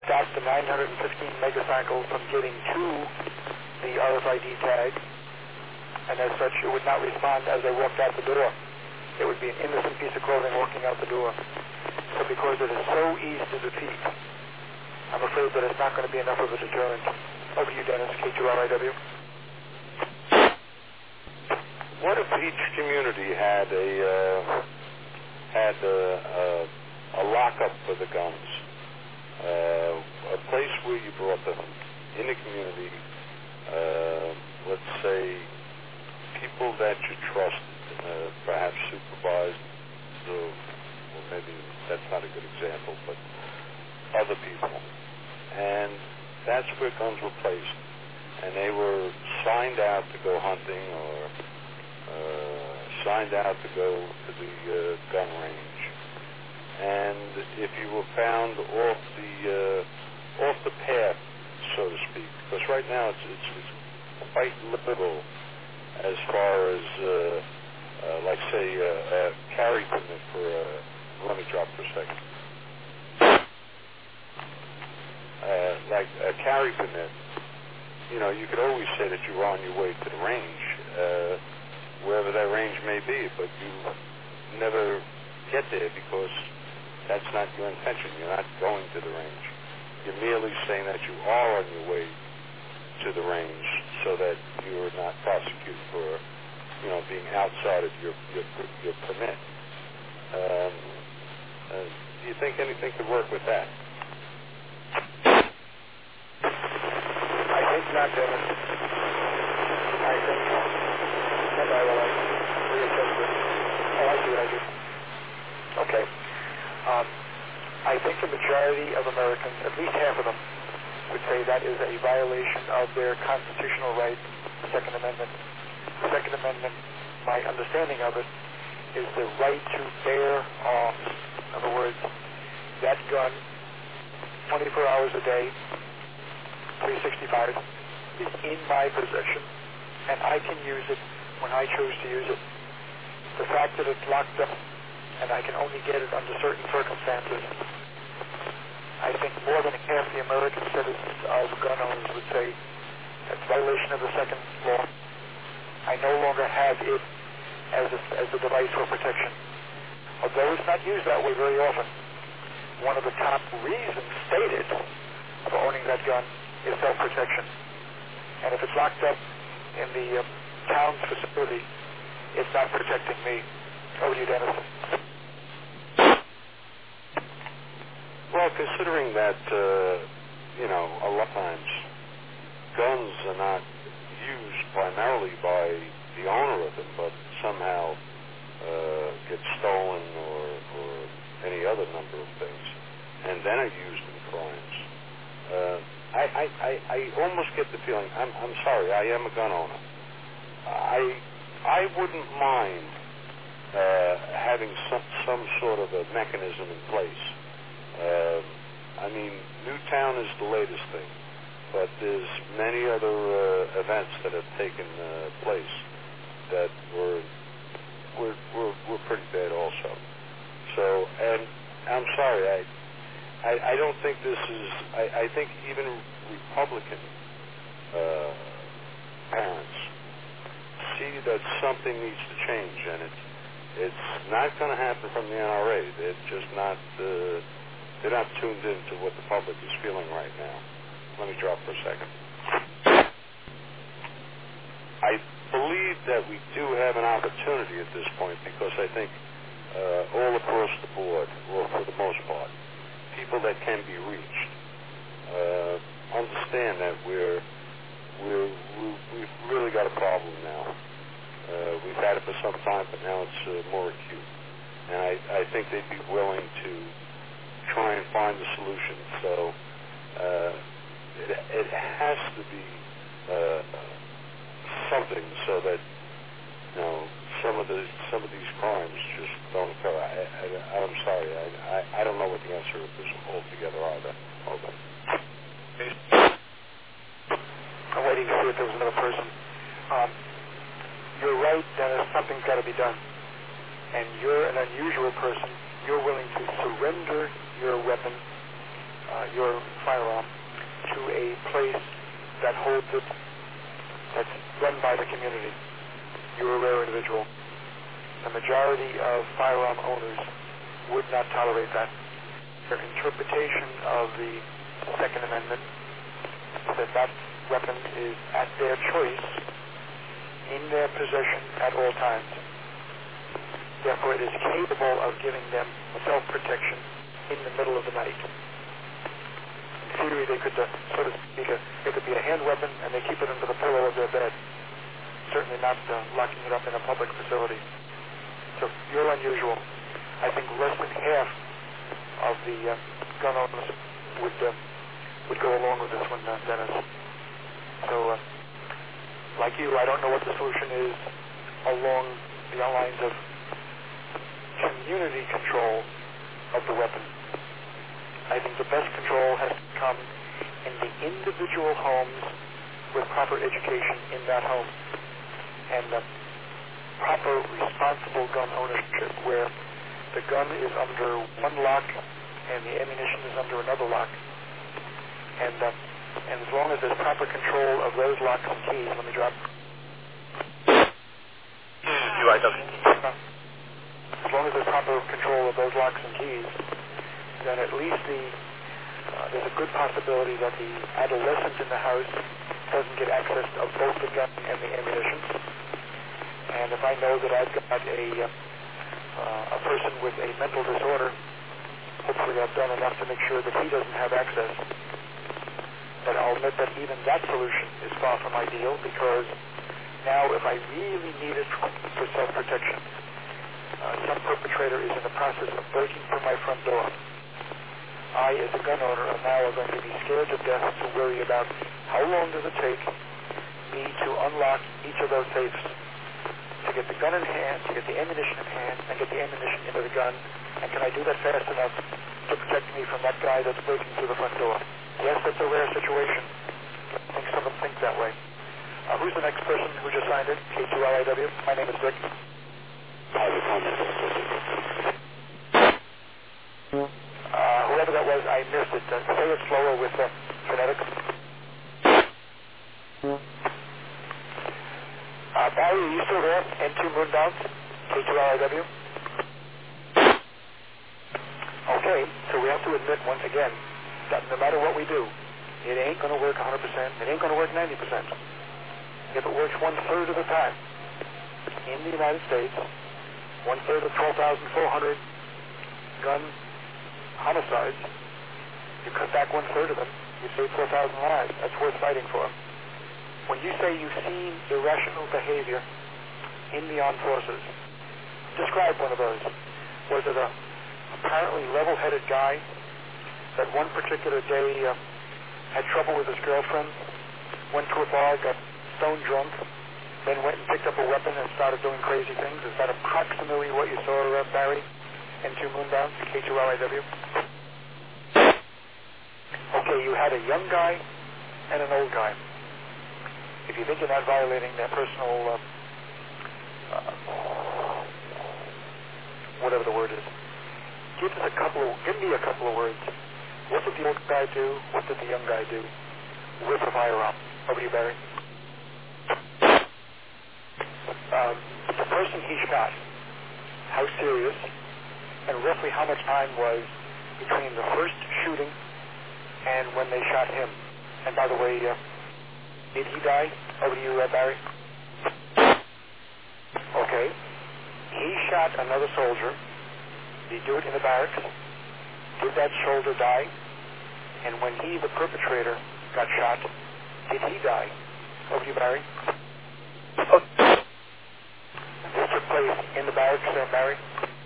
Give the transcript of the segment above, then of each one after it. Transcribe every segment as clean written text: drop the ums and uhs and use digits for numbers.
stopped the 915 megacycle from getting to the RFID tag, and as such, it would not respond as I walked out the door. It would be an innocent piece of clothing walking out the door. So because it is so easy to defeat, I'm afraid that it's not going to be enough of a deterrent. Over to you, Dennis, K2RIW. What if each community had a lockup for the guns, a place where you brought them in the community? Let's say people that you trust, perhaps supervised, or maybe that's not a good example, but other people, and that's where guns were placed, and they were signed out to go hunting or signed out to go to the gun range. And if you were found off the path, so to speak, because right now it's quite liberal as far as like say a carry permit for let me drop for a second. Like a carry permit, you know, you could always say that you were on your way to the range, wherever that range may be, but you never get there because that's not your intention. You're not going to the range. You're merely saying that you are on your way to the range so that you're not prosecuted for, you know, being outside of your permit. Do you think anything could work with that? I think not, Dennis. I think not. I see what I do. Okay. I think the majority of Americans, at least half of them, would say that is a violation of their constitutional right, the Second Amendment. The Second Amendment, my understanding of it, is the right to bear arms. In other words, that gun, 24 hours a day, 365, is in my possession, and I can use it when I choose to use it. The fact that it's locked up and I can only get it under certain circumstances, I think more than half the American citizens of gun owners would say that's a violation of the second law. I no longer have it as a device for protection. Although it's not used that way very often, one of the top reasons stated for owning that gun is self-protection. And if it's locked up in the town's facility, it's not protecting me. Over to you, Dennis. Well, considering that, you know, a lot of times guns are not used primarily by the owner of them, but somehow get stolen or any other number of things, and then are used in crimes. I almost get the feeling, I'm sorry, I am a gun owner. I wouldn't mind having some sort of a mechanism in place. I mean, Newtown is the latest thing, but there's many other events that have taken place that were pretty bad also. So, and I'm sorry, I don't think this is, I think even Republican parents see that something needs to change, and it's not going to happen from the NRA. They're just not, they're not tuned into what the public is feeling right now. Let me drop for a second. I believe that we do have an opportunity at this point because I think all across the board, or for the most part, people that can be reached understand that we've really got a problem now. We've had it for some time, but now it's more acute. And I think they'd be willing to try and find a solution. So it has to be something so that, you know, some of these crimes just don't occur. I'm sorry, I don't know what the answer is altogether either. Over. I'm waiting to see if there was another person. You're right, Dennis, something's got to be done. And you're an unusual person. You're willing to surrender your weapon your firearm to a place that holds it, that's run by the community. You're a rare individual. The majority of firearm owners would not tolerate that. Their interpretation of the Second Amendment is that weapon is at their choice, in their possession at all times. Therefore, it is capable of giving them self-protection in the middle of the night. In theory, they could, so to speak, it could be a hand weapon, and they keep it under the pillow of their bed. Certainly not locking it up in a public facility. So you're unusual. I think less than half of the gun owners would go along with this one, Dennis. So, like you, I don't know what the solution is along the lines of community control of the weapon. I think the best control has to come in the individual homes with proper education in that home and proper responsible gun ownership where the gun is under one lock and the ammunition is under another lock. And as long as there's proper control of those locks and keys, let me drop. As long as there's proper control of those locks and keys, then at least there's a good possibility that the adolescent in the house doesn't get access of both the gun and the ammunition. And if I know that I've got a person with a mental disorder, hopefully I've done enough to make sure that he doesn't have access. But I'll admit that even that solution is far from ideal because now if I really need it for self-protection, some perpetrator is in the process of breaking through my front door. I, as a gun owner, am now going to be scared to death to worry about how long does it take me to unlock each of those safes, to get the gun in hand, to get the ammunition in hand, and get the ammunition into the gun, and can I do that fast enough to protect me from that guy that's breaking through the front door? Yes, that's a rare situation. I think some of them think that way. Who's the next person who just signed in? K2LIW. My name is Dick. Whoever that was, I missed it. Say it slower with phonetics. Barry, are you still there? N2 Moondowns, K2LIW. Okay, so we have to admit once again that no matter what we do, it ain't going to work 100%. It ain't going to work 90%. If it works 1/3 of the time in the United States, 1/3 of 12,400 gun homicides, you cut back 1/3 of them, you save 4,000 lives. That's worth fighting for. When you say you've seen irrational behavior in the armed forces, describe one of those. Was it a apparently level-headed guy that one particular day had trouble with his girlfriend, went to a bar, got stone drunk, then went and picked up a weapon and started doing crazy things? Is that approximately what you saw, Barry, N2 Moondowns, K2LIW? Okay, you had a young guy and an old guy. If you think you're not violating their personal, whatever the word is, give me a couple of words. What did the old guy do? What did the young guy do with the firearm? Over to you, Barry. The person he shot, how serious, and roughly how much time was between the first shooting and when they shot him? And by the way, did he die? Over to you, Barry. Okay. He shot another soldier. Did he do it in the barracks? Did that soldier die? And when he, the perpetrator, got shot, did he die? Over to you, Barry. This took place in the barracks, Barry.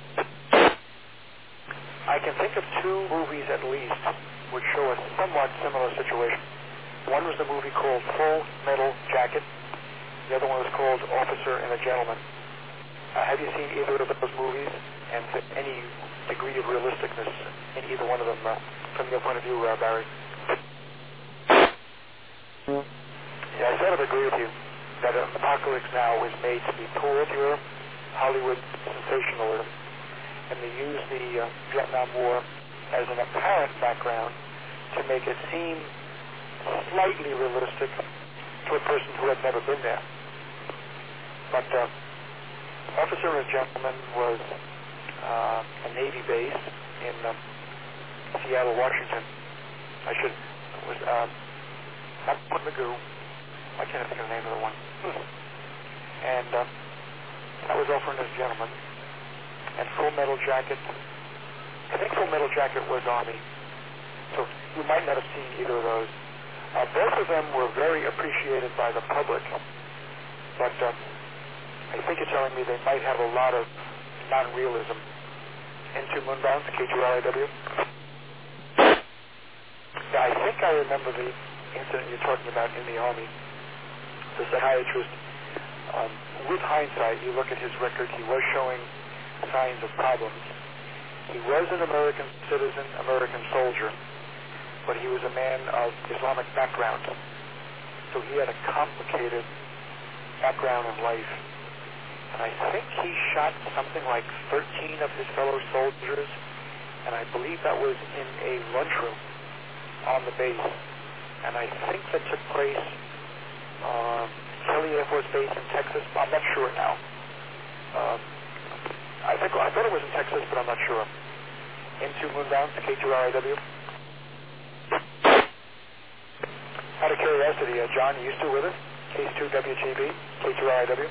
I can think of two movies at least which show a somewhat similar situation. One was the movie called Full Metal Jacket. The other one was called Officer and a Gentleman. Have you seen either of those movies? And to any degree of realisticness in either one of them from your point of view, Barry? Yeah, I sort of agree with you that Apocalypse Now is made to be pure Hollywood sensationalism, and they use the Vietnam War as an apparent background to make it seem slightly realistic to a person who had never been there. But Officer and Gentleman was a Navy base in Seattle, Washington. It was not Fort Magoo. I can't think of the name of the one. And that was Officer and Gentleman. And Full Metal Jacket, I think Full Metal Jacket was Army. So you might not have seen either of those. Both of them were very appreciated by the public, but I think you're telling me they might have a lot of non-realism. Into Moonbounds, K2RIW. Yeah, I think I remember the incident you're talking about in the Army. The psychiatrist, with hindsight, you look at his record, he was showing signs of problems. He was an American citizen, American soldier, but he was a man of Islamic background. So he had a complicated background in life. And I think he shot something like 13 of his fellow soldiers, and I believe that was in a lunchroom on the base. And I think that took place Kelly Air Force Base in Texas. I'm not sure now. I thought it was in Texas, but I'm not sure. Into Moonbounds, K2RIW. Out of curiosity, John, you still with us? Case 2 WGB, K2RIW.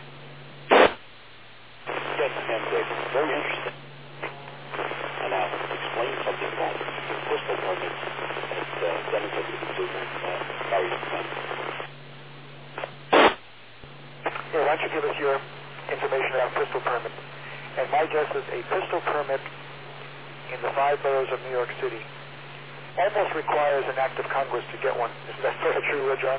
Yes, and very interesting. And I'll explain something about the pistol permits that Dennis had to carry the gun. Yeah, why don't you give us your information about pistol permit? And my guess is a pistol permit in the 5 boroughs of New York City almost requires an act of Congress to get one. Is that sort of true, John?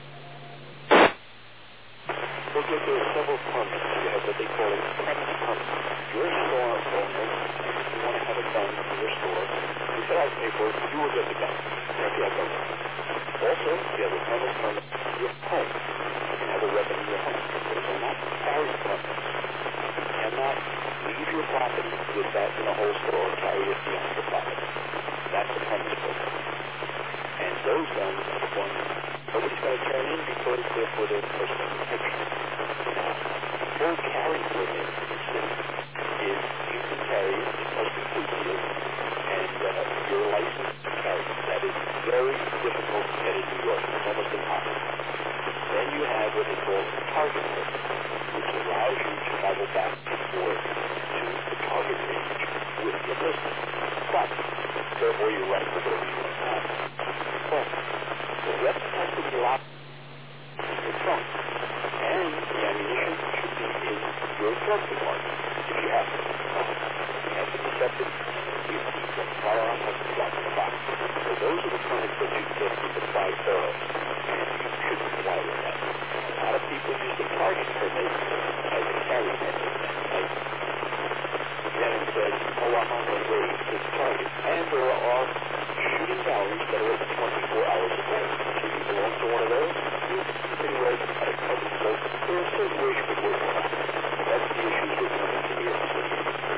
Well, there are several permits. You have what they call a premise permit. You're a store owner, and if you want to have a gun in your store, you say, I'll pay for it, you will get the gun. And you have no gun. Also, you have a premise permit for your home. You can have a weapon in your home. But it will not carry permits. You cannot leave your property with that in a holster or carry it beyond your property. That's a premise program. And those guns are the ones nobody's going to turn in because they're for their personal protection. Now, full carry permit in the city is you can carry it, it must be concealed, and you're licensed to carry it. That is very difficult to get in New York. It's almost impossible. Then you have what they call a target permit, which allows you to travel back and forth to the target range with your pistol. But, therefore you're right with whatever you want to have. But, the weapon has to be locked in your trunk, and the ammunition should be in your glove compartment, if you have it. You have to be separate, and the firearm has to be locked in the box. So those are the permits that you get in the 5 boroughs, and you should comply with that. A lot of people use the target permit as a carry permit. Like, Dennis says, oh, I'm on my way to the target. And there are shooting galleries that are open 24 hours a day. So you belong to one of those, you can rent at a covered place. There are certain ways you could work on that. That's the issues with permits in New York City.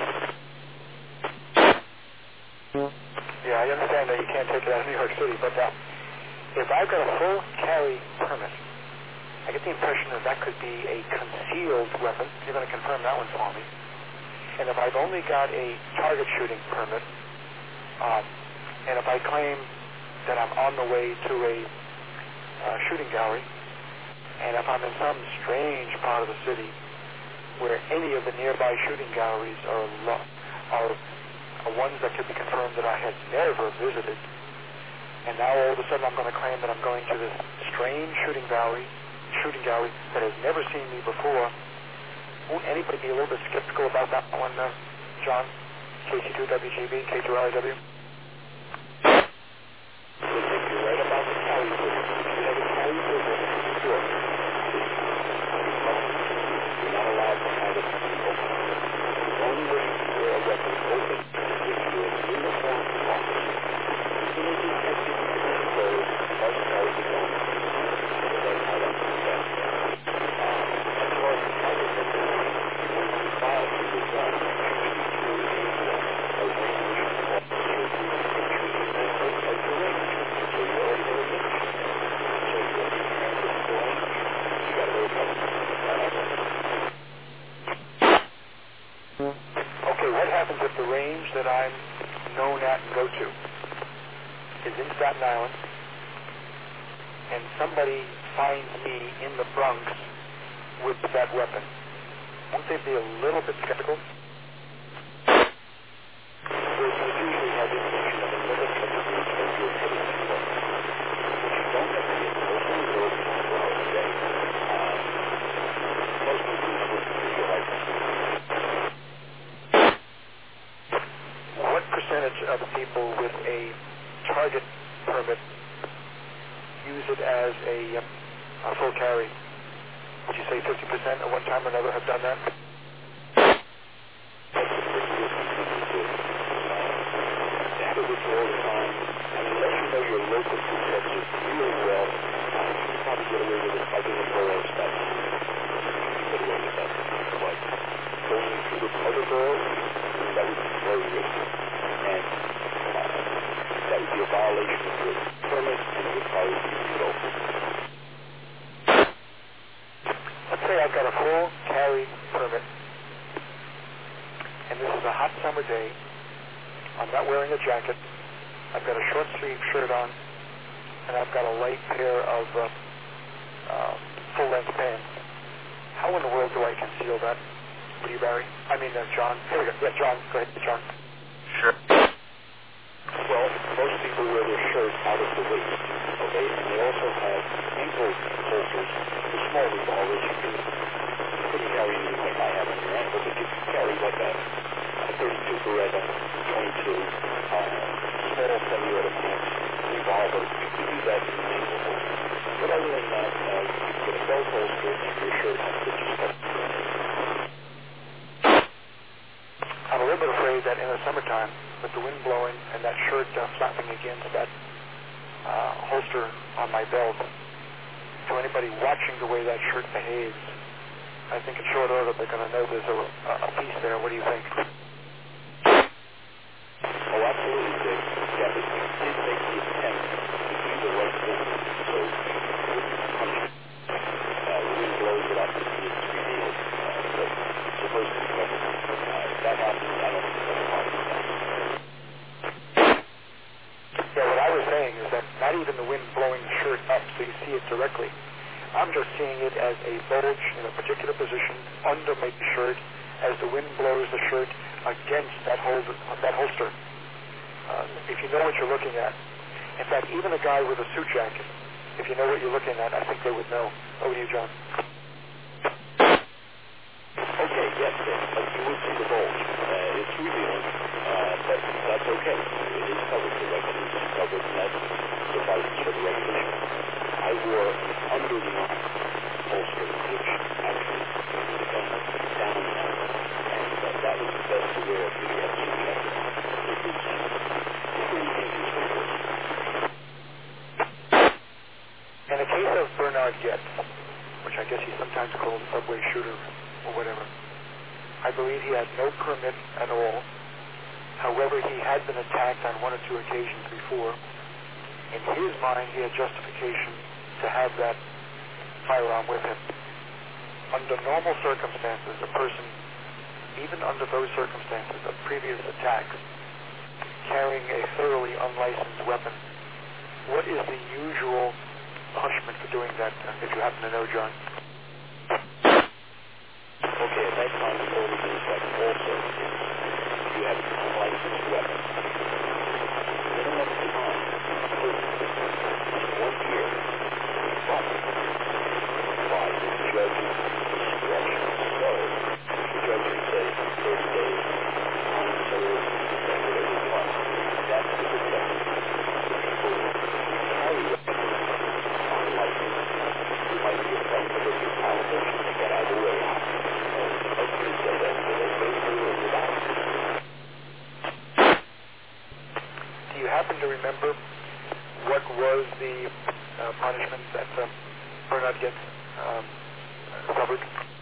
Yeah, I understand that you can't take it out of New York City, but if I've got a full carry permit, I get the impression that that could be a concealed weapon. You're going to confirm that one for me. And if I've only got a target shooting permit, and if I claim that I'm on the way to a shooting gallery, and if I'm in some strange part of the city where any of the nearby shooting galleries are ones that could be confirmed that I had never visited, and now all of a sudden I'm going to claim that I'm going to this strange shooting gallery that has never seen me before, won't anybody be a little bit skeptical about that one, John? KC2WGB, K2RIW? You're right about the carry permit. If you have a carry permit in New York, you're not allowed to have it open. The only way you can wear a weapon open is if you're an uniformed officer. Even a detective in the clothes must carry the gun. So that's how that's done. As far as the target permit, when you file for your gun, you should be to a range officer that I'm known at and go to is in Staten Island, and somebody finds me in the Bronx with that weapon, won't they be a little bit skeptical? Well, you usually have information of another country that you're heading to, which you don't have to get personally or 24 hours a day. Most countries wouldn't give you a license. What percentage of the people with a target permit use it as a full carry? Would you say 50% at one time or another have done that? That's a pretty risky thing to do. To have it with you all the time, and unless you know your local food sector really well, you can probably get away with it by doing a borough step. You can get away with that. But going through with other boroughs, that would be very risky. And that would be a violation of your permit, and it would probably be revoked. Let's say I've got a full carry permit, and this is a hot summer day. I'm not wearing a jacket. I've got a short sleeve shirt on, and I've got a light pair of full-length pants. How in the world do I conceal that? What do you, Barry? John. Here we go. Yeah, John. Go ahead, John. Sure. Well, most people wear their shirt out of the waist, okay? And they also have ankle holsters for small revolvers. You couldn't carry anything like I have on your ankle, but you can carry like a 32 Beretta, 22, small semi-automatic revolver. You can do that in an ankle holster. But other than that, you can get a belt holster and your shirt has to just go. I'm a little bit afraid that in the summertime, with the wind blowing and that shirt flapping against that holster on my belt, to anybody watching the way that shirt behaves, I think in short order they're going to know there's a piece there. What do you think? Oh, absolutely, Dick. Yeah, but you did make the attempt to do the right thing, so you wouldn't punish it. The wind blows it up, it's revealed. But it's supposed to be covered. If that happens, I don't think that's a problem with that. Yeah, what I was saying is that not even the wind blowing the shirt up so you see it directly. I'm just seeing it as a bulge in a particular position under my shirt as the wind blows the shirt against that holster. If you know what you're looking at. In fact, even a guy with a suit jacket, if you know what you're looking at, I think they would know. Over to you, John. Okay, yes, Dick, but you would see the bulge. It's revealing, but that's okay. It is covered. The weapon is covered, and that suffices for the regulation. I wore an under-the-arm holster, which actually brings the gun down now, and that was the best to wear if you had a suit jacket on. It was pretty dangerous to wear. In the case of Bernard Goetz, which I guess he's sometimes called subway shooter or whatever, I believe he had no permit at all. However, he had been attacked on one or two occasions before. In his mind, he had justification to have that firearm with him. Under normal circumstances, a person, even under those circumstances of previous attacks, carrying a thoroughly unlicensed weapon, what is the usual punishment for doing that, if you happen to know, John? Okay, at that time, the only thing that also is you have an unlicensed weapon. Minimum time, 1 year, but by the judge's discretion. So, the judge can say 30 days, time served, whatever it was. That's to protect the people who carry weapons unlicensed, who might be afraid of your politicians to get out of the way. Hopefully say that so they go through it without. Do you happen to remember what was the punishment that Bernard Goetz suffered?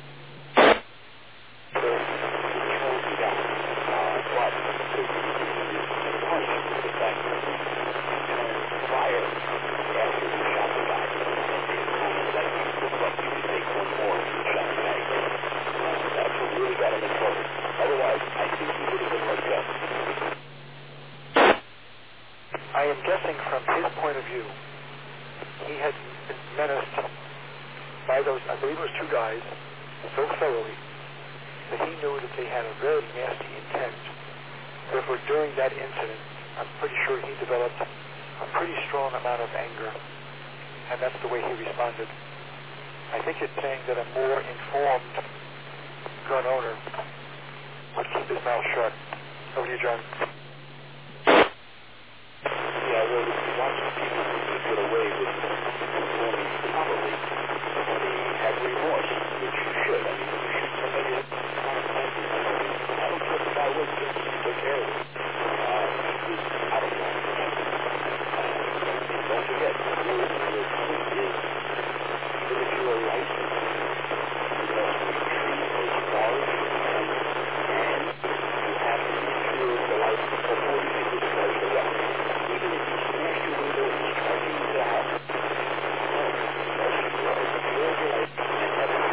So, he chose the gun, but the punishment was the fact that he turned fire after he shot the guy. And they kind of let him look like you could take one more if you shot the guy again. That's what really got him in trouble. Otherwise, I think he would have been let go. guessing from his point of view, he had been menaced by those, I believe it was two guys, so thoroughly that he knew that they had a very nasty intent. Therefore, during that incident, I'm pretty sure he developed a pretty strong amount of anger, and that's the way he responded. I think it's saying that a more informed gun owner would keep his mouth shut. Over to you, John. Yeah, well, lots of people who get away with performing probably they have remorse, which you should. I mean, you shoot somebody that's consequences. I don't care if the guy was guilty, he took care of it. He was out of line. And don't forget, your point is, even if you're a licensed, you know, tree as large and you have to insure the life before you can discharge the weapon. Even if you smash your window and strike into the house, your life and have it.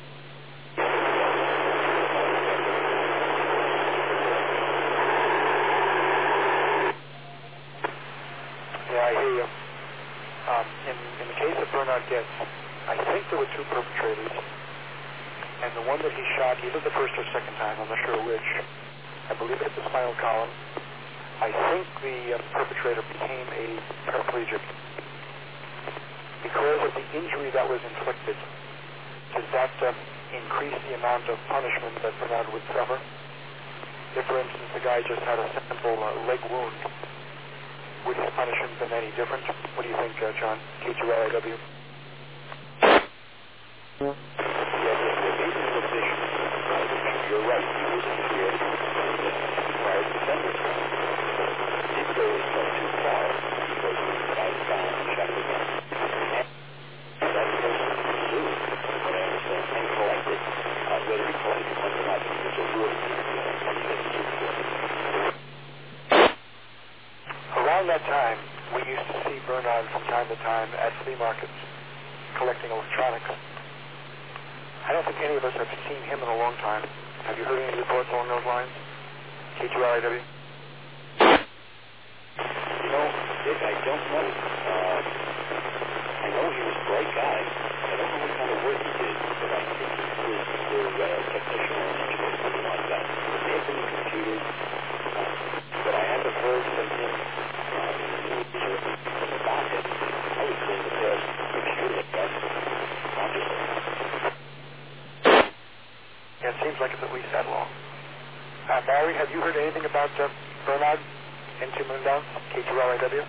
Yeah, I hear you. In the case of Bernard Goetz, I think there were two perpetrators, and the one that he shot either the first or second time, I'm not sure which, I believe it's the spinal column. I think the perpetrator became a paraplegic. Because of the injury that was inflicted, does that increase the amount of punishment that Bernard would suffer? If, for instance, the guy just had a simple leg wound, would his punishment been any different? What do you think, John? K2LIW? Yeah, you're right. He was scared required defenders. Did go a step too far because the guy found and shot the gun. And that person sued, what I understand, and collected. Whether he collected funds or not, he was awarded the money that he sued for. Around that time, we used to see Bernard from time to time at flea markets collecting electronics. I don't think any of us have seen him in a long time. Have you heard any reports along those lines? K2LIW? You know, Dick, I don't know. I know he was a bright guy. I don't know what kind of work he did, but I think he was either a technician or an engineer, something like that. It may have been the computers, but I haven't heard from him about it. I would say the past 6 years, I guess, consciously. Yeah, it seems like it's at least that long. Barry, have you heard anything about Bernard in Two Moondowns, K2LIW?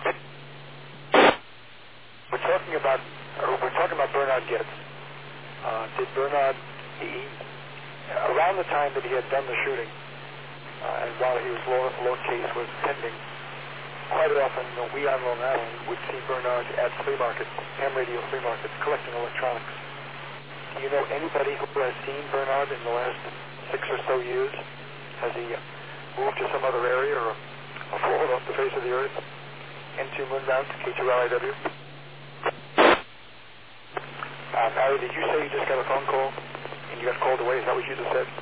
We're talking about Bernard Goetz. Did Bernard, around the time that he had done the shooting, and while his law case was pending, quite often we on Long Island would see Bernard at flea markets, ham radio flea markets, collecting electronics. Do you know anybody who has seen Bernard in the last 6 or so years? Has he moved to some other area or fallen off the face of the earth? N2 Moondowns, K2LIW? Barry, did you say you just got a phone call and you got called away? Is that what you just said?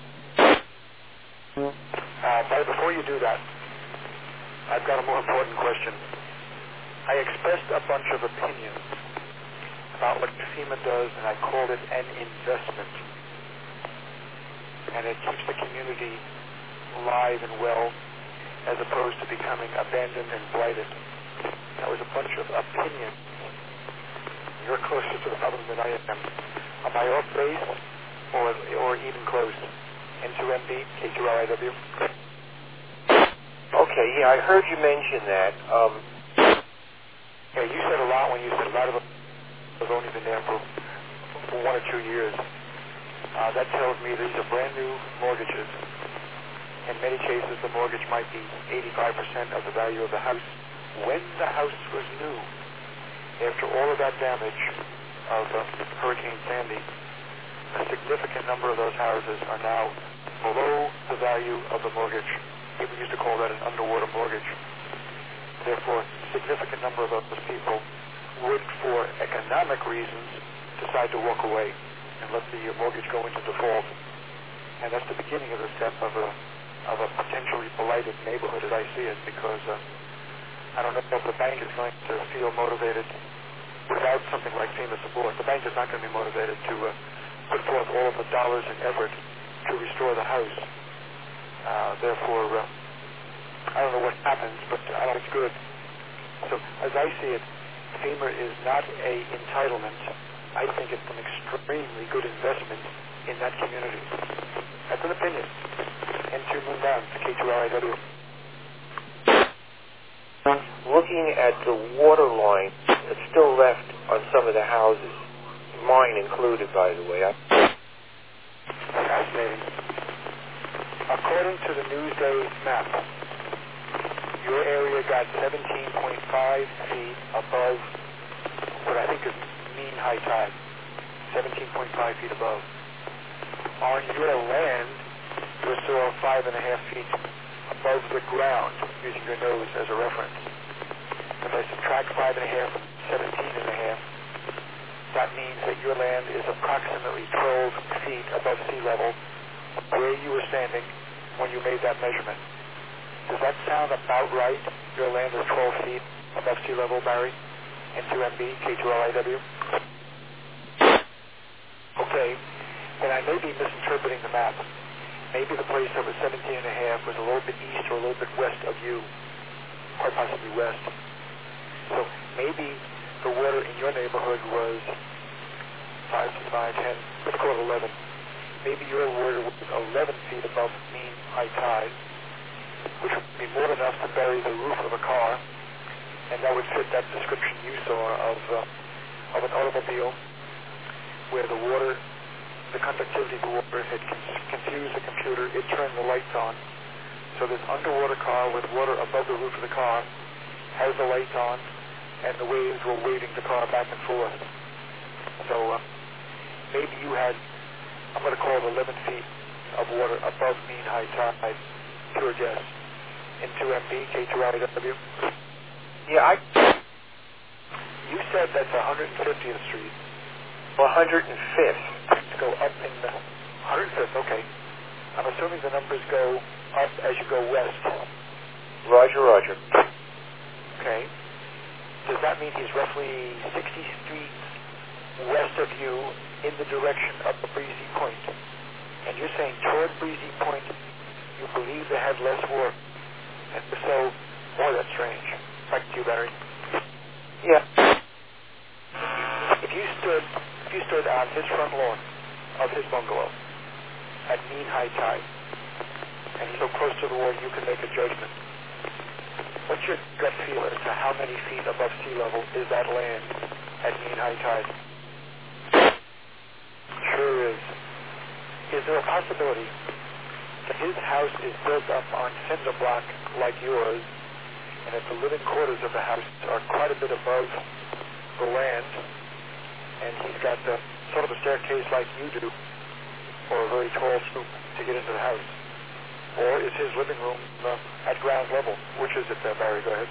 Barry, before you do that, I've got a more important question. I expressed a bunch of opinions about what FEMA does, and I called it an investment. And it keeps the community alive and well, as opposed to becoming abandoned and blighted. That was a bunch of opinions. You're closer to the problem than I am. Am I off base or even close? N2MB, K2LIW? Okay, yeah, I heard you mention that. Yeah, you said a lot when you said a lot of them have only been there for 1 or 2 years. That tells me these are brand new mortgages. In many cases, the mortgage might be 85% of the value of the house when the house was new. After all of that damage of Hurricane Sandy, a significant number of those houses are now below the value of the mortgage. People used to call that an underwater mortgage. Therefore, a significant number of those people would, for economic reasons, decide to walk away and let the mortgage go into default. And that's the beginning of the step of a potentially blighted neighborhood as I see it, because I don't know if the bank is going to feel motivated without something like FEMA support. The bank is not going to be motivated to put forth all of the dollars and effort to restore the house. Therefore, I don't know what happens, but I don't think it's good. So, as I see it, FEMA is not a entitlement. I think it's an extremely good investment in that community. That's an opinion. N2 Moon Down, K2LIW. Looking at the water line that's still left on some of the houses, mine included, by the way. Fascinating. According to the Newsday map, your area got 17.5 feet above what I think is mean high tide. 17.5 feet above. On your land, you saw 5.5 feet above the ground, using your nose as a reference. If I subtract 5.5 from 17.5, that means that your land is approximately 12 feet above sea level where you were standing when you made that measurement. Does that sound about right? Your land is 12 feet above sea level, Barry? N2MB, K2LIW? Okay, then I may be misinterpreting the map. Maybe the place that was 17.5 was a little bit east or a little bit west of you, quite possibly west. So maybe the water in your neighborhood was 5 to 5, 10, let's call it 11. Maybe your water was 11 feet above mean high tide, which would be more than enough to bury the roof of a car, and that would fit that description you saw of an automobile where the water, the conductivity of the water had confused the computer. It turned the lights on. So this underwater car with water above the roof of the car has the lights on, and the waves were waving the car back and forth. So maybe you had, I'm going to call it 11 feet of water above mean high tide. Pure guess. N2MB, K2LIW. Yeah, You said that's 150th Street. 105th. Go up in the 105th, okay. I'm assuming the numbers go up as you go west. Roger, roger. Okay. Does that mean he's roughly 60 streets west of you in the direction of the Breezy Point? And you're saying toward Breezy Point, you believe they had less water. And so, boy, that's strange. Back to you, Barry. Yeah. If you stood on his front lawn of his bungalow at mean high tide, and he's so close to the water you can make a judgment, what's your gut feel as to how many feet above sea level is that land at mean high tide? Sure is. Is there a possibility that his house is built up on cinder block like yours, and that the living quarters of the house are quite a bit above the land, and he's got sort of a staircase like you do, or a very tall stoop to get into the house? Or is his living room at ground level? Which is it, Barry? Go ahead.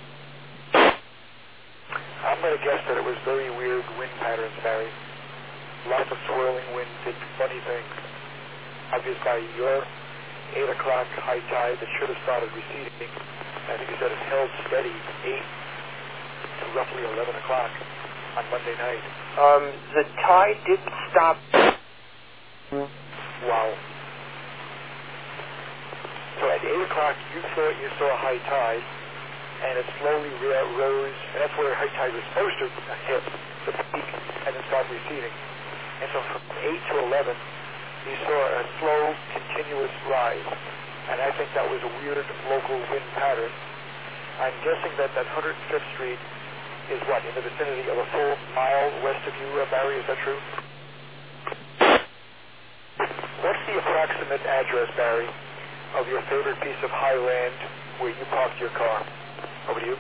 I'm going to guess that it was very weird wind patterns, Barry. Lots of swirling wind did funny things. Obviously, by your 8 o'clock high tide that should have started receding, I think you said it held steady 8 to roughly 11 o'clock on Monday night. The tide didn't stop. Wow. So at 8 o'clock, you thought you saw high tide, and it slowly rose, and that's where high tide was supposed to hit the peak and then start receding. And so from 8 to 11, you saw a slow, continuous rise, and I think that was a weird local wind pattern. I'm guessing that 105th Street is what, in the vicinity of a full mile west of you, Barry, is that true? What's the approximate address, Barry, of your favorite piece of high land where you parked your car? Over to you.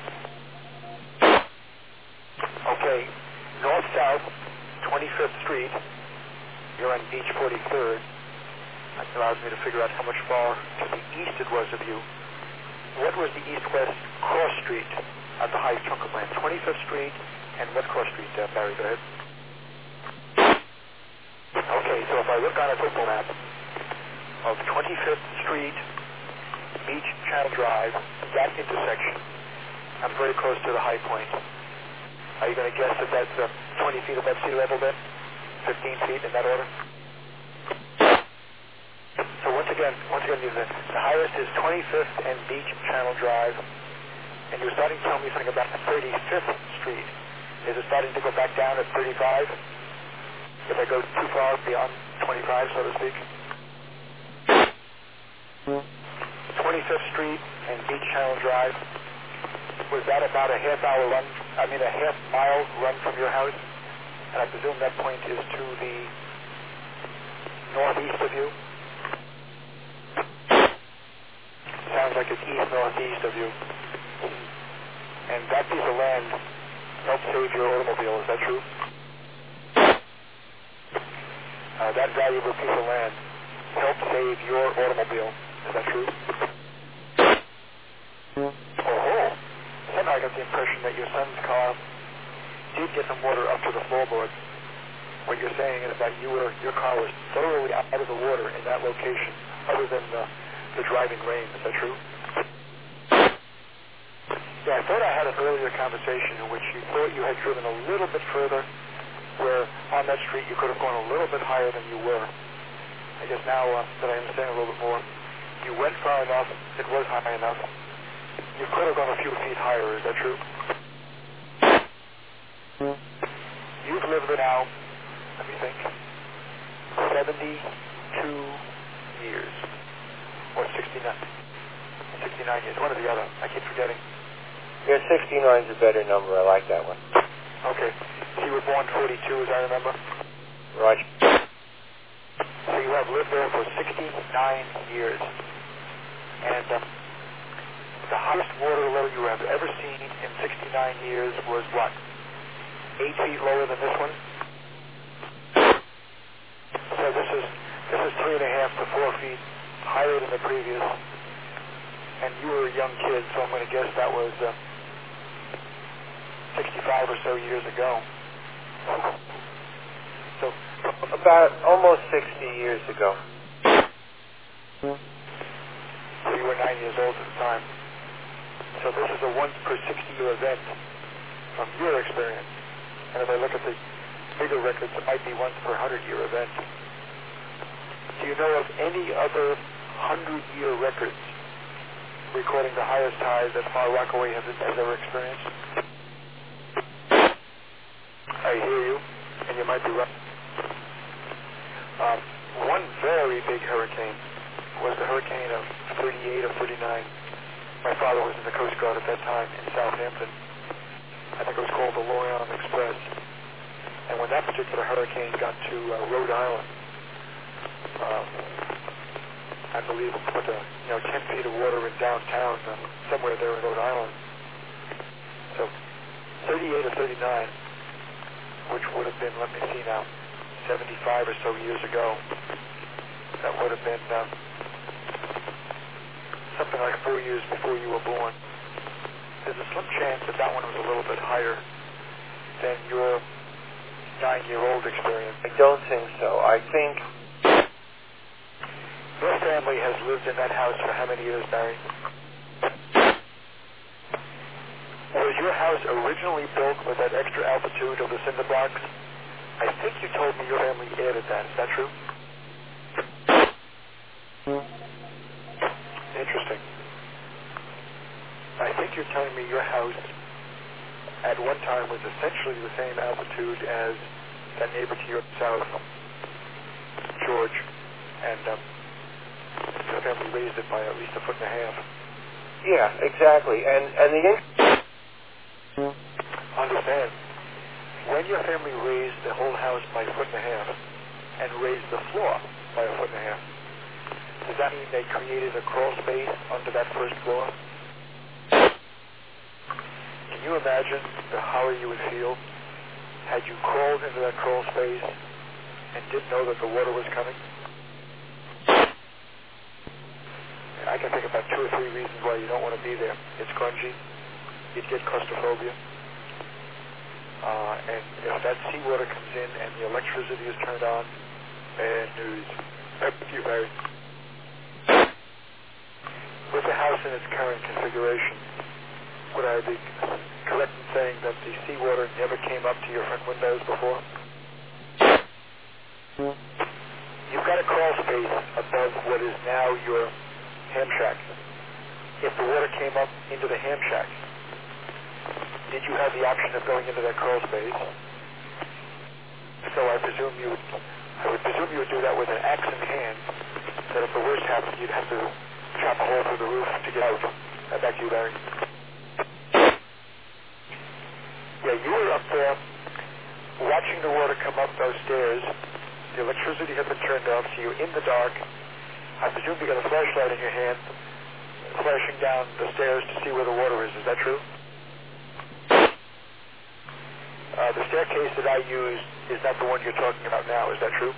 Okay, north-south, 25th Street. You're on Beach 43rd. That allows me to figure out how much far to the east it was of you. What was the east-west cross street at the highest chunk of land? 25th Street and what cross street, Barry? Go ahead. Okay, so if I look on a football map of 25th Street, Beach Channel Drive, that intersection, I'm very close to the high point. Are you going to guess that that's 20 feet above sea level then? 15 feet in that order? So once again, the highest is 25th and Beach Channel Drive, and you're starting to tell me something about 35th Street. Is it starting to go back down at 35? If I go too far beyond 25, so to speak? 25th Street and Beach Channel Drive, was that about a half mile run from your house? And I presume that point is to the northeast of you? Sounds like it's east-northeast of you. And that piece of land helped save your automobile, is that true? That valuable piece of land helped save your automobile, is that true? Oh, somehow I got the impression that your son's car did get some water up to the floorboards. What you're saying is that your car was thoroughly out of the water in that location, other than the driving rain. Is that true? Yeah, I thought I had an earlier conversation in which you thought you had driven a little bit further, where on that street you could have gone a little bit higher than you were. I guess now that I understand a little bit more, you went far enough, it was high enough. You could have gone a few feet higher, is that true? You've lived there now, let me think, 72 years. Or 69 years, one or the other. I keep forgetting. Yeah, 69 is a better number. I like that one. Okay. So you were born 42, as I remember? Right. So you have lived there for 69 years. And the highest water level you have ever seen in 69 years was what? 8 feet lower than this one? So this is 3.5 to 4 feet higher than the previous. And you were a young kid, so I'm going to guess that was 65 or so years ago. So about almost 60 years ago. So you were 9 years old at the time. So this is a once per 60-year event from your experience. And if I look at the bigger records, it might be once per 100-year event. Do you know of any other 100-year records recording the highest tide that Far Rockaway has ever experienced? I hear you, and you might be right. One very big hurricane was the hurricane of 38 or 39. My father was in the Coast Guard at that time in Southampton. I think it was called the Lorient Express. And when that particular hurricane got to Rhode Island, I believe it put 10 feet of water in downtown, somewhere there in Rhode Island. So 38 or 39, which would have been, let me see now, 75 or so years ago. That would have been something like 4 years before you were born. There's a slim chance that one was a little bit higher than your 9-year-old experience. I don't think so. I think your family has lived in that house for how many years, Barry? Was your house originally built with that extra altitude of the cinder blocks? I think you told me your family added that. Is that true? Interesting. I think you're telling me your house at one time was essentially the same altitude as that neighbor to your south, George, and your family raised it by at least 1.5 feet. Yeah, exactly. And Understand, when your family raised the whole house by 1.5 feet and raised the floor by 1.5 feet, does that mean they created a crawl space under that first floor? Can you imagine the horror you would feel had you crawled into that crawl space and didn't know that the water was coming? I can think about 2 or 3 reasons why you don't want to be there. It's grungy. You'd get claustrophobia. And if that seawater comes in and the electricity is turned on, bad news. Thank you, Barry. With the house in its current configuration, would I be correct in saying that the seawater never came up to your front windows before? You've got a crawl space above what is now your ham shack. If the water came up into the ham shack, did you have the option of going into that crawl space? So I would presume you would do that with an axe in hand, that if the worst happened, you'd have to chop a hole through the roof to get out. Back to you, Barry. Yeah, you were up there watching the water come up those stairs. The electricity had been turned off, so you're in the dark. I presume you got a flashlight in your hand, flashing down the stairs to see where the water is. Is that true? The staircase that I used is not the one you're talking about now. Is that true?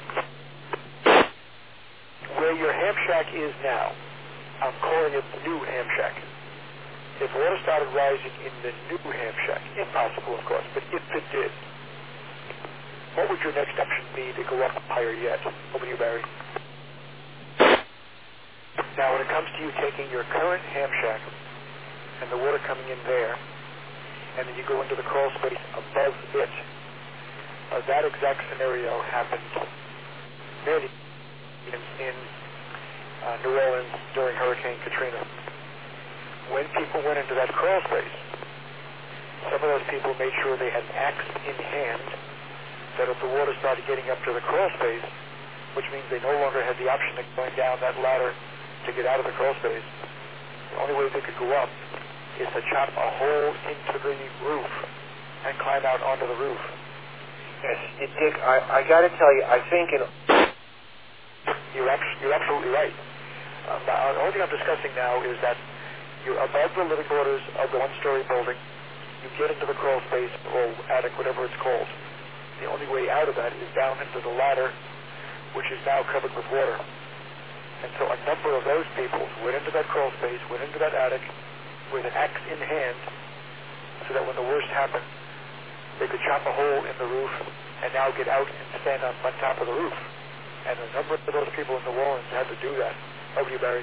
Where your ham shack is now, I'm calling it the new ham shack. If water started rising in the new ham shack, impossible, of course, but if it did, what would your next option be to go up higher yet? Over to you, Barry. Now, when it comes to you taking your current ham shack and the water coming in there, and then you go into the crawl space above it, that exact scenario happened many in New Orleans during Hurricane Katrina. When people went into that crawl space, some of those people made sure they had an axe in hand, that if the water started getting up to the crawl space, which means they no longer had the option of going down that ladder to get out of the crawl space, the only way they could go up is to chop a hole into the roof and climb out onto the roof. Yes, Dick, I got to tell you, I think You're absolutely right. The only thing I'm discussing now is that you're above the living quarters of the one-story building. You get into the crawl space or attic, whatever it's called. The only way out of that is down into the ladder, which is now covered with water. And so a number of those people went into that crawl space, went into that attic with an axe in hand, so that when the worst happened, they could chop a hole in the roof and now get out and stand on top of the roof. And a number of those people in New Orleans had to do that. Over to you, Barry.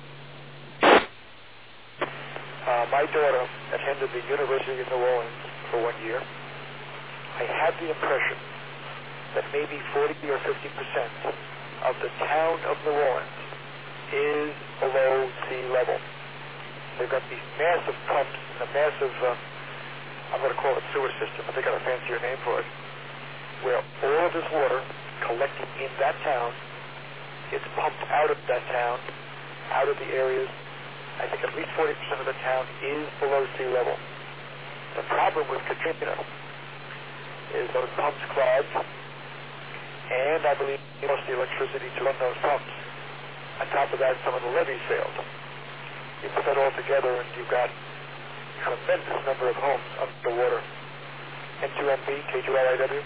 My daughter attended the University of New Orleans for 1 year. I had the impression that maybe 40 or 50% of the town of New Orleans is below sea level. They've got these massive pumps and a massive, I'm going to call it sewer system, but they got a fancier name for it, where all of this water collecting in that town, it's pumped out of that town, out of the areas. I think at least 40% of the town is below sea level. The problem with Katrina is those pumps clogged, and I believe you lost the electricity to run those pumps. On top of that, some of the levees failed. You put that all together, and you've got a tremendous number of homes underwater. N2MB, K2LIW.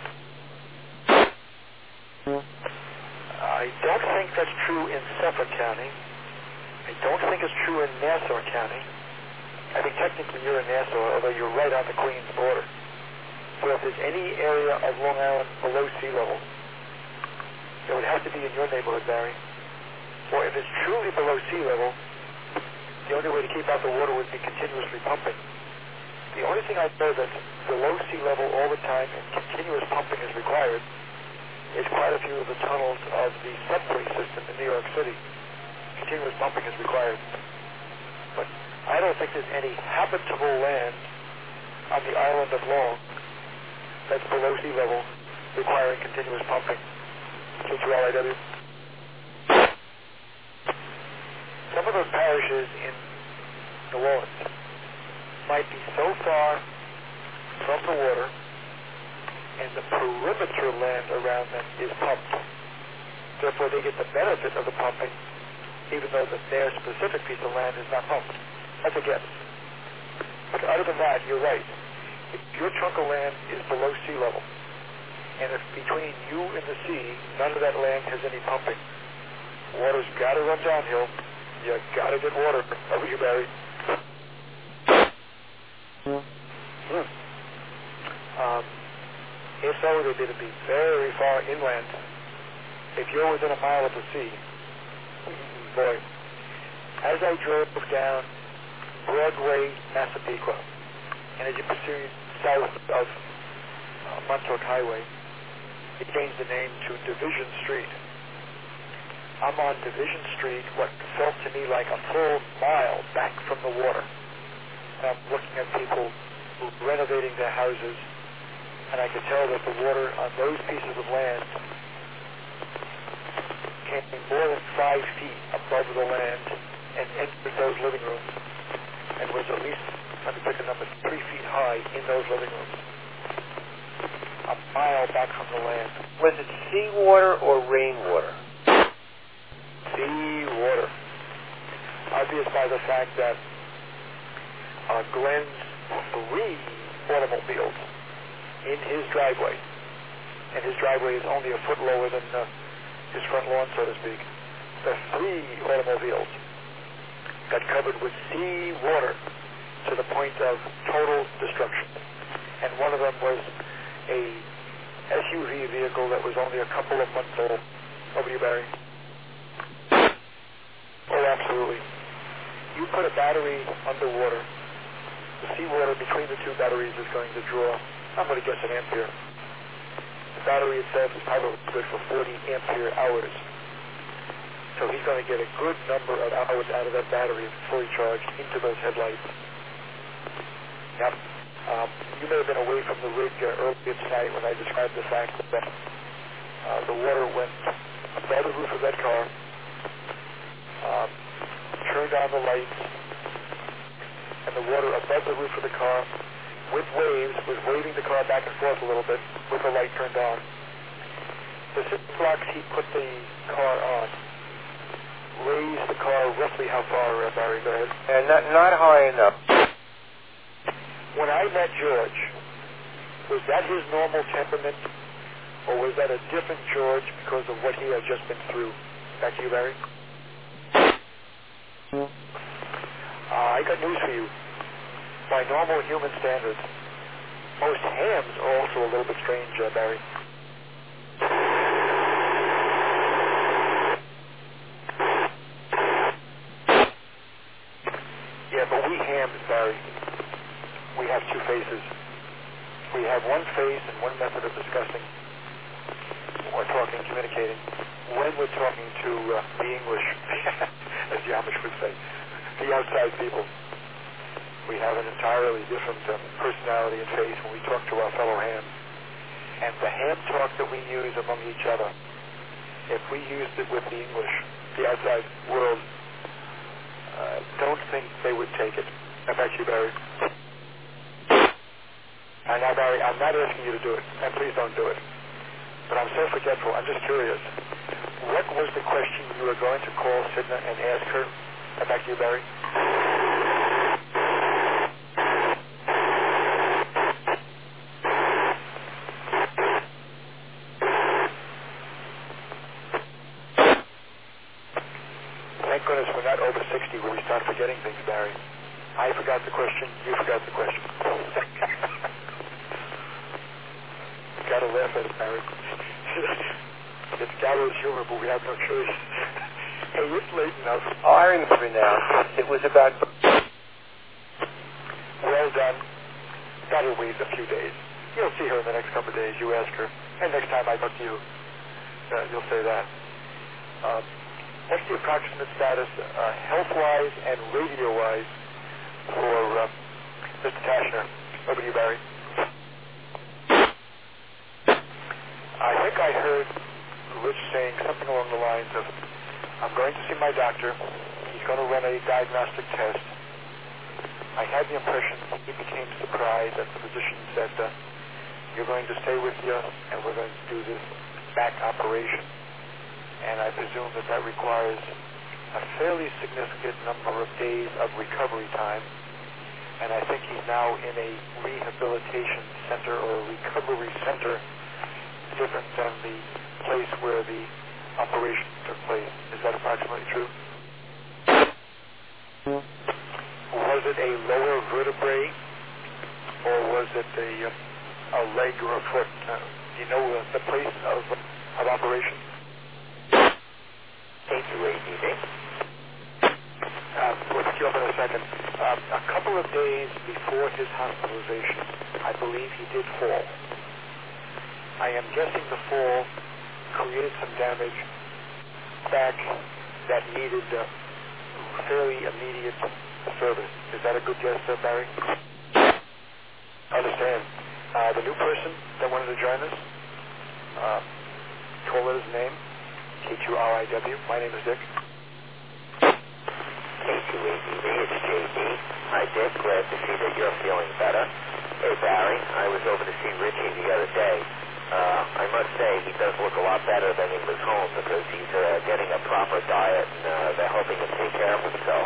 I don't think that's true in Suffolk County. I don't think it's true in Nassau County. I think technically you're in Nassau, although you're right on the Queens border. So if there's any area of Long Island below sea level, it would have to be in your neighborhood, Barry. Or if it's truly below sea level, the only way to keep out the water would be continuously pumping. The only thing I know that's below sea level all the time and continuous pumping is required is quite a few of the tunnels of the subway system in New York City. Continuous pumping is required. But I don't think there's any habitable land on the island of Long that's below sea level requiring continuous pumping. K2LIW. Some of those parishes in New Orleans might be so far from the water and the perimeter land around them is pumped. Therefore, they get the benefit of the pumping, even though their specific piece of land is not pumped. That's a guess. But other than that, you're right. If your chunk of land is below sea level, and if between you and the sea, none of that land has any pumping, water's got to run downhill. You got to get water. Over you, Barry. If so, they did be very far inland. If you're within a mile of the sea, boy, as I drove down Broadway, Massapequa, And as you proceed south of Montauk Highway, it gains the name to Division Street. I'm on Division Street, what felt to me like a full mile back from the water. And I'm looking at people renovating their houses, and I could tell that the water on those pieces of land came more than 5 feet above the land and entered those living rooms, and was at least, let me pick a number, 3 feet high in those living rooms. A mile back from the land. Was it seawater or rainwater? Seawater. Obvious by the fact that Glenn's 3 automobiles in his driveway, and his driveway is only a foot lower than his front lawn, so to speak. The 3 automobiles got covered with seawater to the point of total destruction. And one of them was a SUV vehicle that was only a couple of months old. Over to you, Barry. Oh, absolutely. You put a battery underwater, the seawater between the 2 batteries is going to draw, I'm going to guess, an ampere. The battery itself is probably good for 40 ampere hours. So he's going to get a good number of hours out of that battery fully charged into those headlights. Yep. You may have been away from the rig earlier tonight when I described the fact that the water went above the roof of that car, turned on the lights, and the water above the roof of the car, with waves, was waving the car back and forth a little bit with the light turned on. The 6 blocks he put the car on raised the car roughly how far, Barry? Go ahead. And not high enough. When I met George, was that his normal temperament, or was that a different George because of what he had just been through? Back to you, Barry. I got news for you. By normal human standards, most hams are also a little bit strange, Barry. Yeah, but we hams, Barry, we have 2 faces. We have one face and one method of discussing or talking, communicating, when we're talking to the English, as the Amish would say, the outside people. We have an entirely different personality and face when we talk to our fellow hams. And the ham talk that we use among each other, if we used it with the English, the outside world, don't think they would take it. In fact, you, Barry. And now, Barry, I'm not asking you to do it, and please don't do it. But I'm so forgetful. I'm just curious. What was the question you were going to call Sidna and ask her? And back to you, Barry. Thank goodness we're not over 60 where we start forgetting things, Barry. I forgot the question. You forgot the question. Gotta laugh at it, Barry. It's gallows humor, but we have no choice. Hey, it's late enough. Oh, I remember now. It was about... Well done. That'll wait a few days. You'll see her in the next couple of days. You ask her. And next time I talk to you, you'll say that. What's the approximate status, health-wise and radio-wise, for Mr. Tashner? Over to you, Barry. I think I heard Rich saying something along the lines of, I'm going to see my doctor. He's going to run a diagnostic test. I had the impression he became surprised that the physician said, you're going to stay with you, and we're going to do this back operation. And I presume that that requires a fairly significant number of days of recovery time. And I think he's now in a rehabilitation center or a recovery center, different than the place where the operation took place. Is that approximately true? Was it a lower vertebrae, or was it a leg or a foot? Do you know the place of operation? A to ADD. We'll pick you up in a second. A couple of days before his hospitalization, I believe he did fall. I am guessing the fall created some damage back that needed fairly immediate service. Is that a good guess, Barry? Understand. The new person that wanted to join us, 12 letters name, K2RIW. My name is Dick. K2ADV, it's JD. Hi, Dick. Glad to see that you're feeling better. Hey, Barry. I was over to see Richie the other day. I must say he does look a lot better than he was home because he's getting a proper diet and they're helping him take care of himself.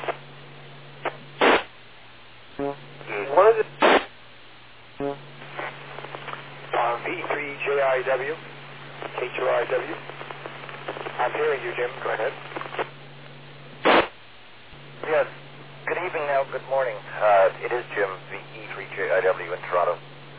One of the V3JIW, K2RIW. I'm hearing you, Jim. Go ahead. Yes. Good evening now. Good morning. It is Jim, E3JIW in Toronto.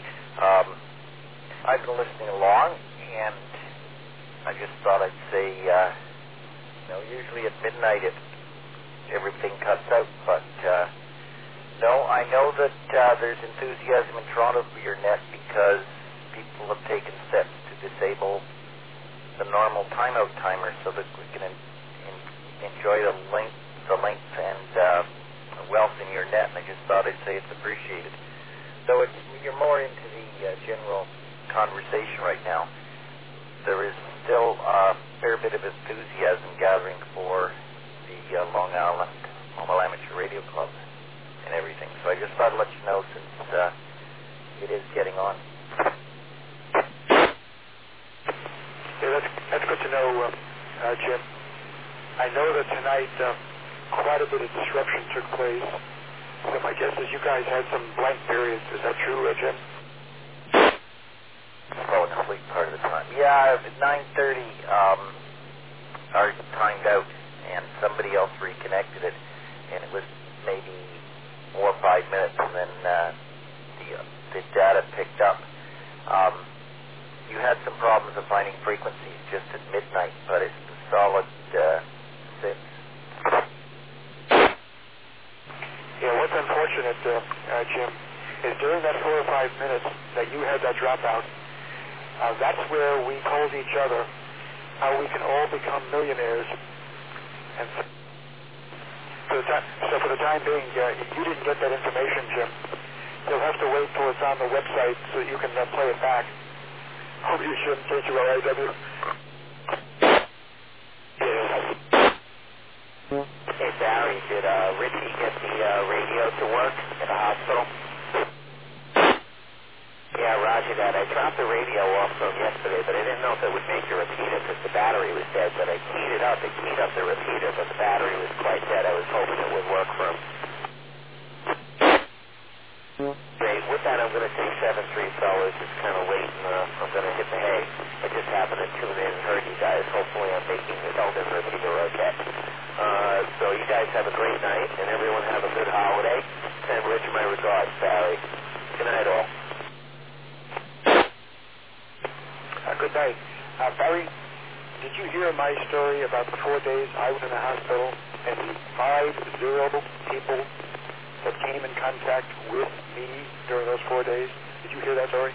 I've been listening along, and I just thought I'd say, usually at midnight everything cuts out, but no, I know that there's enthusiasm in Toronto for your net because people have taken steps to disable the normal timeout timer so that we can enjoy the length and wealth in your net, and I just thought I'd say it's appreciated. So you're more into the general conversation right now. There is still a fair bit of enthusiasm gathering for the Long Island Mobile Amateur Radio Club and everything. So I just thought I'd let you know since it is getting on. Yeah, that's good to know, Jim. I know that tonight quite a bit of disruption took place. So my guess is you guys had some blank periods. Is that true, Jim? Falling asleep part of the time. Yeah, at 9:30, ours timed out, and somebody else reconnected it, and it was maybe 4 or 5 minutes, and then the data picked up. You had some problems of finding frequencies just at midnight, but it's been solid since. Yeah, what's unfortunate, Jim, is during that 4 or 5 minutes that you had that dropout, that's where we told each other how we can all become millionaires. And so for the time being, you didn't get that information, Jim. You'll have to wait till it's on the website so that you can play it back. Hope you shouldn't take your LIW. Hey, Barry, did Richie get the radio to work at the hospital? Yeah, roger that. I dropped the radio off from yesterday, but I didn't know if it would make the repeater because the battery was dead. But I keyed it up. I keyed up the repeater, but the battery was quite dead. I was hoping it would work for him. Great. With that, I'm going to take 7-3, fellas. It's kind of late, and I'm going to hit the hay. I just happened to tune in and heard you guys. Hopefully I'm making the Eldon repeater okay. So you guys have a great night, and everyone have a good holiday. Send Rich my regards, Barry. Good night, all. Good night. Barry, did you hear my story about the 4 days I was in the hospital and the 50 people that came in contact with me during those 4 days? Did you hear that story?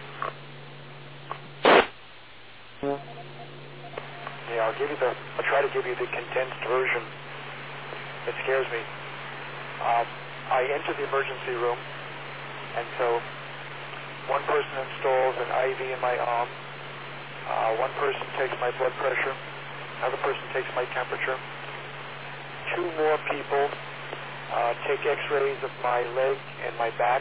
Yeah, I'll try to give you the condensed version. It scares me. I entered the emergency room, and so one person installs an IV in my arm. One person takes my blood pressure. Another person takes my temperature. 2 more people take x-rays of my leg and my back.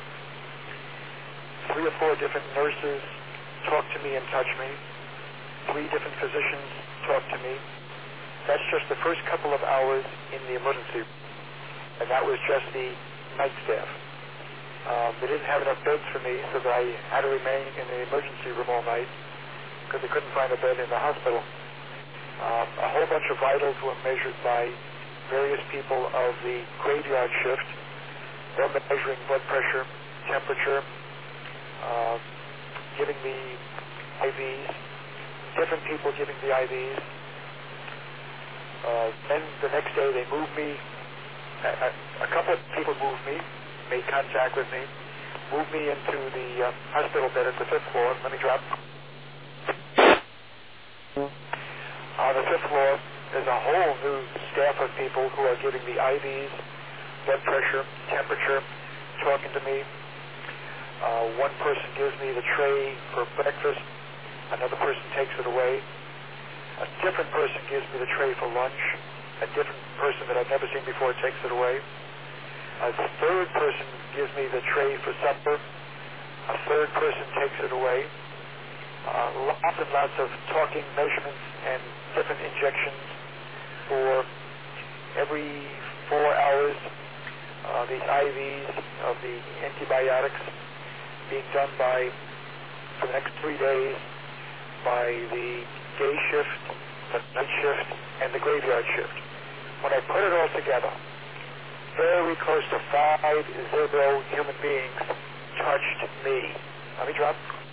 3 or 4 different nurses talk to me and touch me. 3 different physicians talk to me. That's just the first couple of hours in the emergency room. And that was just the night staff. They didn't have enough beds for me, so that I had to remain in the emergency room all night because they couldn't find a bed in the hospital. A whole bunch of vitals were measured by various people of the graveyard shift. They're measuring blood pressure, temperature, giving me IVs, different people giving the IVs. Then the next day they moved me A couple of people moved me, made contact with me, moved me into the hospital bed at the 5th floor. Let me drop. On the 5th floor, there's a whole new staff of people who are giving me IVs, blood pressure, temperature, talking to me. One person gives me the tray for breakfast. Another person takes it away. A different person gives me the tray for lunch. A different person that I've never seen before takes it away. A third person gives me the tray for supper. A third person takes it away. Lots and lots of talking, measurements, and different injections for every 4 hours. These IVs of the antibiotics being done for the next 3 days by the day shift, the night shift, and the graveyard shift. When I put it all together, very close to 5 human beings touched me. Let me drop.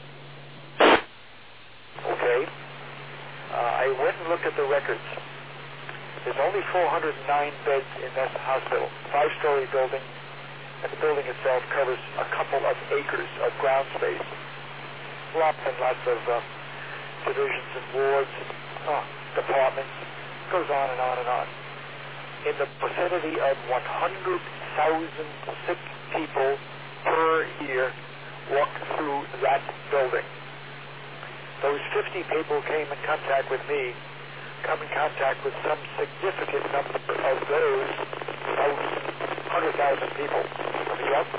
Okay. I went and looked at the records. There's only 409 beds in that hospital, 5-story building, and the building itself covers a couple of acres of ground space. Lots and lots of divisions and wards, departments, goes on and on and on. In the vicinity of 100,000 sick people per year walk through that building. Those 50 people came in contact with me, come in contact with some significant number of those 100,000 people. Let me up.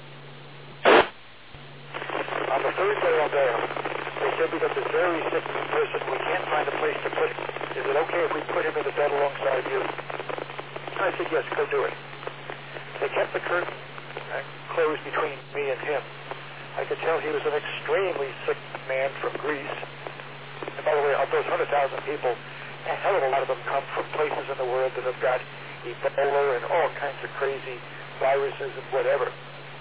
On the third day I'm there, they said we got this very sick person, we can't find a place to put him. Is it okay if we put him in the bed alongside you? I said, yes, go do it. They kept the curtain closed between me and him. I could tell he was an extremely sick man from Greece. And by the way, of those 100,000 people, a hell of a lot of them come from places in the world that have got Ebola and all kinds of crazy viruses and whatever.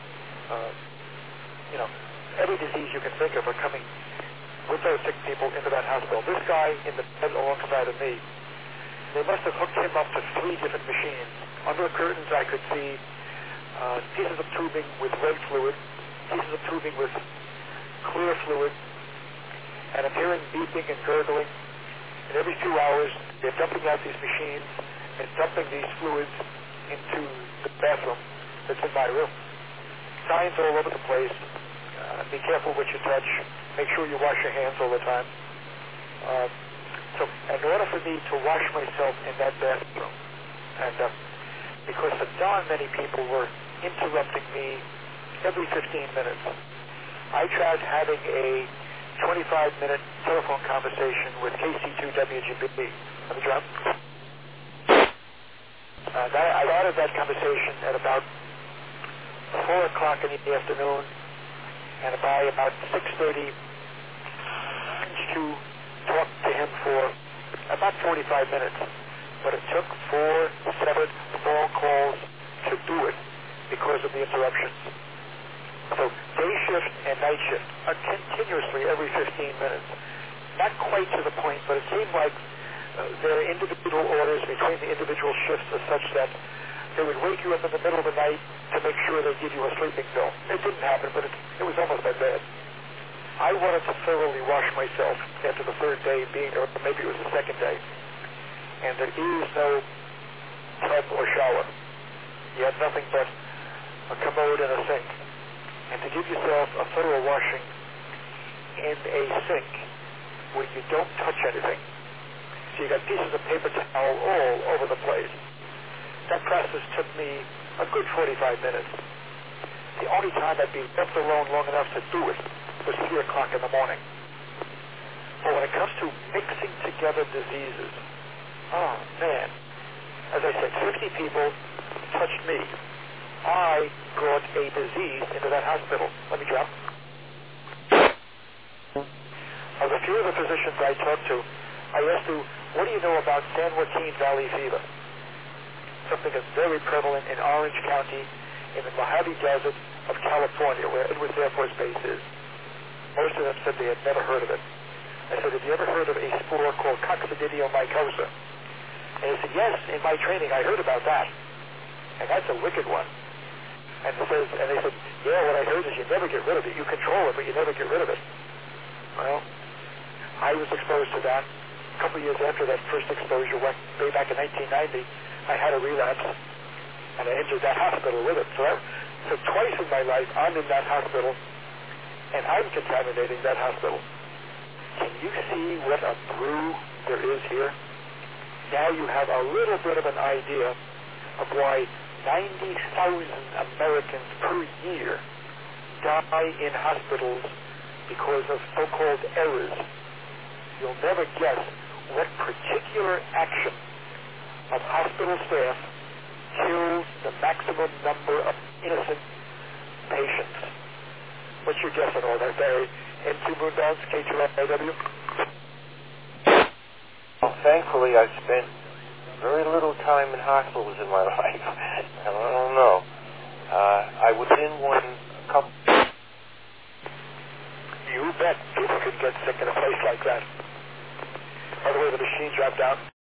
Every disease you can think of are coming with those sick people into that hospital. This guy in the bed alongside of me, they must have hooked him up to 3 different machines. Under the curtains I could see pieces of tubing with red fluid, pieces of tubing with clear fluid, and I'm hearing beeping and gurgling. And every 2 hours they're dumping out these machines and dumping these fluids into the bathroom that's in my room. Signs all over the place. Be careful what you touch. Make sure you wash your hands all the time. So in order for me to wash myself in that bathroom, and because the darn many people were interrupting me every 15 minutes, I tried having a 25-minute telephone conversation with KC2WGB. Let me drop. I started that conversation at about 4 o'clock in the afternoon, and by about 6:30, to talk to him for about 45 minutes. But it took 4 separate phone calls to do it because of the interruptions. So day shift and night shift are continuously every 15 minutes. Not quite to the point, but it seemed like their individual orders between the individual shifts are such that they would wake you up in the middle of the night to make sure they give you a sleeping pill. It didn't happen, but it was almost that bad. I wanted to thoroughly wash myself after the 3rd day being, or maybe it was the 2nd day. And there is no tub or shower. You have nothing but a commode and a sink. And to give yourself a thorough washing in a sink where you don't touch anything. So you got pieces of paper towel all over the place. That process took me a good 45 minutes. The only time I'd be left alone long enough to do it was 3 o'clock in the morning. But when it comes to mixing together diseases, oh man, as I said, 50 people touched me. I brought a disease into that hospital. Let me drop. Of the few of the physicians I talked to, I asked them, what do you know about San Joaquin Valley fever? Something that's very prevalent in Orange County, in the Mojave Desert of California, where Edwards Air Force Base is. Most of them said they had never heard of it. I said, have you ever heard of a spore called coccidiomycosa? And he said, yes, in my training I heard about that. and that's a wicked one. And they said, yeah, what I heard is you never get rid of it. You control it, but you never get rid of it. Well, I was exposed to that. A couple of years after that first exposure, way back in 1990, I had a relapse, and I entered that hospital with it. So twice in my life, I'm in that hospital, and I'm contaminating that hospital. Can you see what a brew there is here? Now you have a little bit of an idea of why 90,000 Americans per year die in hospitals because of so-called errors. You'll never guess what particular action of hospital staff kills the maximum number of innocent patients. What's your guess on all that, Barry? N2 Moonbounds, K2FAW? Well, thankfully, I've spent very little time in hospitals in my life. I don't know. I was in one a couple... You bet people could get sick in a place like that. By the way, the machine dropped out.